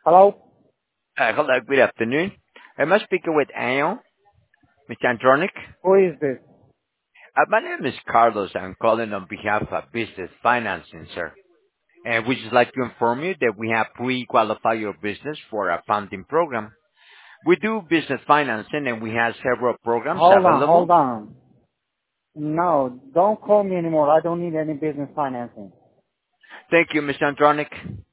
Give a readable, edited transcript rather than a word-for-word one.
Hello? Hello, good afternoon. Am I speaking with Ayon, Mr. Andronic? Who is this? My name is Carlos. I'm calling on behalf of Business Financing, sir. And we just like to inform you that we have pre-qualified your business for a funding program. We do business financing and we have several programs Hold available. on. No, don't call me anymore. I don't need any business financing. Thank you, Mr. Andronic.